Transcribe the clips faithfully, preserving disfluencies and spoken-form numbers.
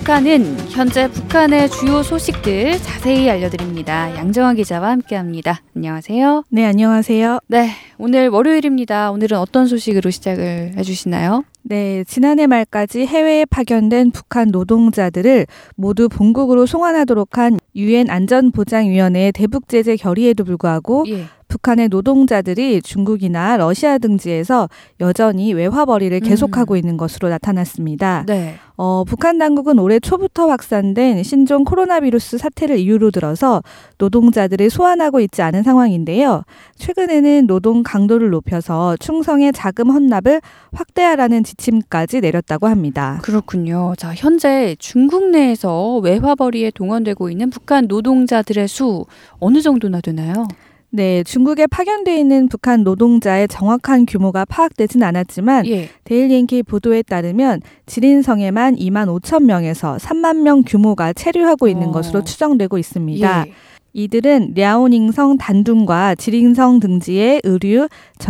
북한은 현재 북한의 주요 소식들 자세히 알려드립니다. 양정환 기자와 함께합니다. 안녕하세요. 네, 안녕하세요. 네, 오늘 월요일입니다. 오늘은 어떤 소식으로 시작을 해주시나요? 네, 지난해 말까지 해외에 파견된 북한 노동자들을 모두 본국으로 송환하도록 한 유엔 안전보장위원회의 대북 제재 결의에도 불구하고 예. 북한의 노동자들이 중국이나 러시아 등지에서 여전히 외화벌이를 계속하고 음. 있는 것으로 나타났습니다. 네. 어, 북한 당국은 올해 초부터 확산된 신종 코로나 바이러스 사태를 이유로 들어서 노동자들을 소환하고 있지 않은 상황인데요. 최근에는 노동 강도를 높여서 충성의 자금 헌납을 확대하라는 지침까지 내렸다고 합니다. 그렇군요. 자, 현재 중국 내에서 외화벌이에 동원되고 있는 북한 노동자들의 수 어느 정도나 되나요? 네, 중국에 파견돼 있는 북한 노동자의 정확한 규모가 파악되진 않았지만 예. 데일리엔케이 보도에 따르면 지린성에만 이만 오천 명에서 삼만 명 규모가 체류하고 있는 어. 것으로 추정되고 있습니다. 예. 이들은 랴오닝성 단둥과 지린성 등지의 의류,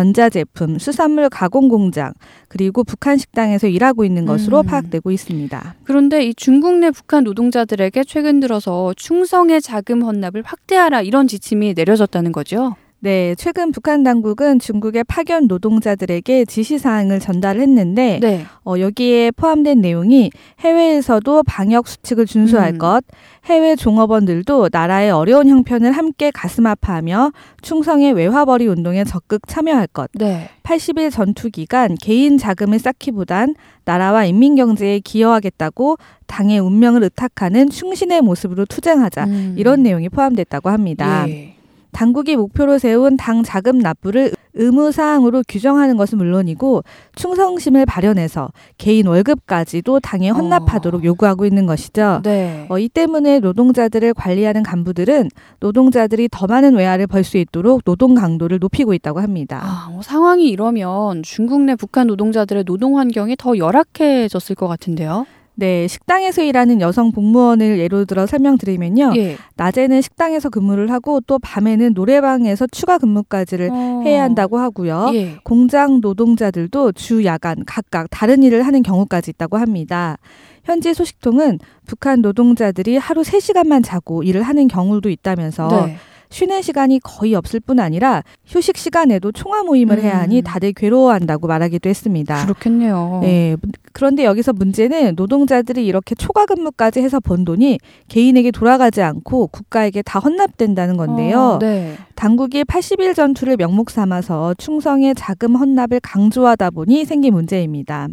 전자제품, 수산물 가공 공장, 그리고 북한 식당에서 일하고 있는 것으로 음. 파악되고 있습니다. 그런데 이 중국 내 북한 노동자들에게 최근 들어서 충성의 자금 헌납을 확대하라 이런 지침이 내려졌다는 거죠? 네, 최근 북한 당국은 중국의 파견 노동자들에게 지시사항을 전달했는데 네. 어, 여기에 포함된 내용이 해외에서도 방역 수칙을 준수할 음. 것, 해외 종업원들도 나라의 어려운 형편을 함께 가슴 아파하며 충성의 외화벌이 운동에 적극 참여할 것, 네. 팔십 일 전투 기간 개인 자금을 쌓기보단 나라와 인민경제에 기여하겠다고 당의 운명을 의탁하는 충신의 모습으로 투쟁하자 음. 이런 내용이 포함됐다고 합니다. 예. 당국이 목표로 세운 당 자금 납부를 의무사항으로 규정하는 것은 물론이고 충성심을 발현해서 개인 월급까지도 당에 헌납하도록 어. 요구하고 있는 것이죠. 네. 어, 이 때문에 노동자들을 관리하는 간부들은 노동자들이 더 많은 외화를 벌 수 있도록 노동 강도를 높이고 있다고 합니다. 아, 뭐 상황이 이러면 중국 내 북한 노동자들의 노동 환경이 더 열악해졌을 것 같은데요. 네, 식당에서 일하는 여성 공무원을 예로 들어 설명드리면요. 예. 낮에는 식당에서 근무를 하고 또 밤에는 노래방에서 추가 근무까지를 어. 해야 한다고 하고요. 예. 공장 노동자들도 주 야간 각각 다른 일을 하는 경우까지 있다고 합니다. 현지 소식통은 북한 노동자들이 하루 세 시간만 자고 일을 하는 경우도 있다면서 네. 쉬는 시간이 거의 없을 뿐 아니라 휴식 시간에도 총화 모임을 음. 해야 하니 다들 괴로워한다고 말하기도 했습니다. 그렇겠네요. 네, 그런데 여기서 문제는 노동자들이 이렇게 초과 근무까지 해서 번 돈이 개인에게 돌아가지 않고 국가에게 다 헌납된다는 건데요. 어, 네. 당국이 팔십 일 전투를 명목 삼아서 충성의 자금 헌납을 강조하다 보니 생긴 문제입니다.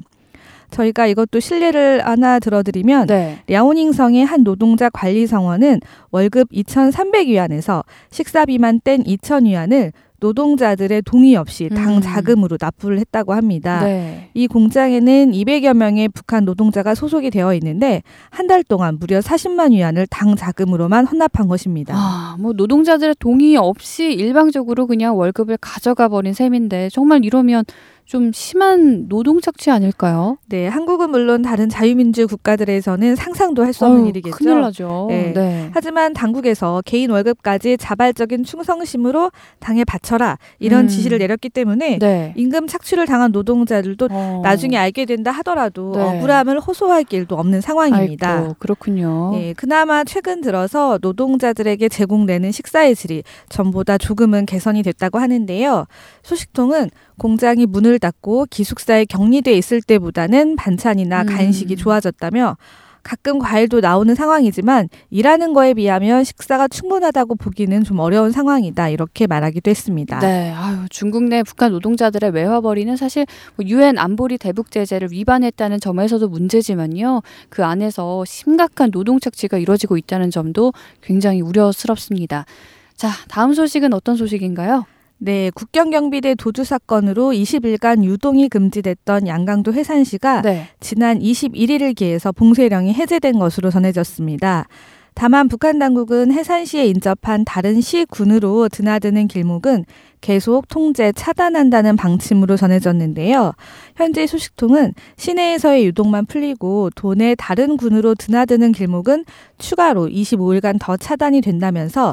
저희가 이것도 실례를 하나 들어드리면 네. 랴오닝성의 한 노동자 관리성원은 월급 이천삼백 위안에서 식사비만 뗀 이천 위안을 노동자들의 동의 없이 당 자금으로 납부를 했다고 합니다. 네. 이 공장에는 이백여 명의 북한 노동자가 소속이 되어 있는데 한 달 동안 무려 사십만 위안을 당 자금으로만 헌납한 것입니다. 아, 뭐 노동자들의 동의 없이 일방적으로 그냥 월급을 가져가 버린 셈인데 정말 이러면 좀 심한 노동 착취 아닐까요? 네, 한국은 물론 다른 자유민주 국가들에서는 상상도 할 수 없는 어휴, 일이겠죠. 큰일 나죠. 네. 네. 하지만 당국에서 개인 월급까지 자발적인 충성심으로 당에 바쳐라 이런 음. 지시를 내렸기 때문에 네. 임금 착취를 당한 노동자들도 어. 나중에 알게 된다 하더라도 네. 억울함을 호소할 길도 없는 상황입니다. 아이고, 그렇군요. 네, 그나마 최근 들어서 노동자들에게 제공되는 식사의 질이 전보다 조금은 개선이 됐다고 하는데요. 소식통은 공장이 문을 닫고 기숙사에 격리돼 있을 때보다는 반찬이나 음. 간식이 좋아졌다며 가끔 과일도 나오는 상황이지만 일하는 거에 비하면 식사가 충분하다고 보기는 좀 어려운 상황이다 이렇게 말하기도 했습니다. 네, 아유, 중국 내 북한 노동자들의 외화벌이는 사실 유엔 안보리 대북 제재를 위반했다는 점에서도 문제지만요. 그 안에서 심각한 노동 착취가 이루어지고 있다는 점도 굉장히 우려스럽습니다. 자, 다음 소식은 어떤 소식인가요? 네, 국경경비대 도주 사건으로 이십 일간 유동이 금지됐던 양강도 해산시가 네. 지난 이십일 일을 기해서 봉쇄령이 해제된 것으로 전해졌습니다. 다만 북한 당국은 해산시에 인접한 다른 시군으로 드나드는 길목은 계속 통제, 차단한다는 방침으로 전해졌는데요. 현재 소식통은 시내에서의 유동만 풀리고 도내 다른 군으로 드나드는 길목은 추가로 이십오 일간 더 차단이 된다면서 예.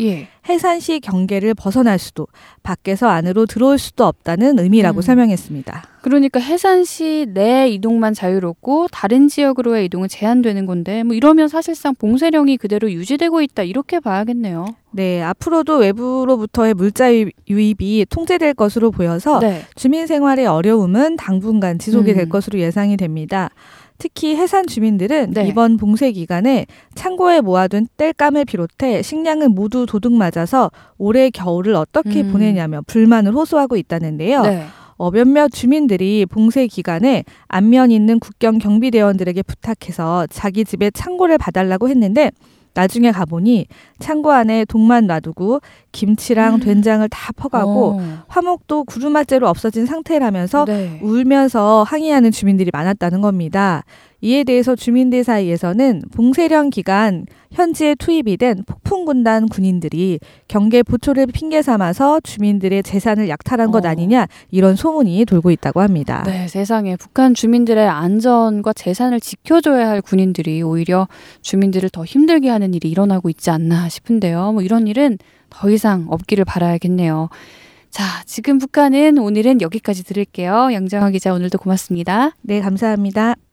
해산시 경계를 벗어날 수도, 밖에서 안으로 들어올 수도 없다는 의미라고 음. 설명했습니다. 그러니까 해산시 내 이동만 자유롭고 다른 지역으로의 이동은 제한되는 건데 뭐 이러면 사실상 봉쇄령이 그대로 유지되고 있다 이렇게 봐야겠네요. 네, 앞으로도 외부로부터의 물자 유입이 통제될 것으로 보여서 네. 주민 생활의 어려움은 당분간 지속이 음. 될 것으로 예상이 됩니다. 특히 해산 주민들은 네. 이번 봉쇄 기간에 창고에 모아둔 땔감을 비롯해 식량을 모두 도둑 맞아서 올해 겨울을 어떻게 음. 보내냐며 불만을 호소하고 있다는데요. 네. 어, 몇몇 주민들이 봉쇄 기간에 안면 있는 국경 경비대원들에게 부탁해서 자기 집에 창고를 봐달라고 했는데 나중에 가보니 창고 안에 독만 놔두고 김치랑 음. 된장을 다 퍼가고 오. 화목도 구루마째로 없어진 상태라면서 네. 울면서 항의하는 주민들이 많았다는 겁니다. 이에 대해서 주민들 사이에서는 봉쇄령 기간 현지에 투입이 된 폭풍군단 군인들이 경계 보초를 핑계 삼아서 주민들의 재산을 약탈한 어. 것 아니냐 이런 소문이 돌고 있다고 합니다. 네, 세상에 북한 주민들의 안전과 재산을 지켜줘야 할 군인들이 오히려 주민들을 더 힘들게 하는 일이 일어나고 있지 않나 싶은데요. 뭐 이런 일은 더 이상 없기를 바라야겠네요. 자, 지금 북한은 오늘은 여기까지 들을게요. 양정화 기자 오늘도 고맙습니다. 네, 감사합니다.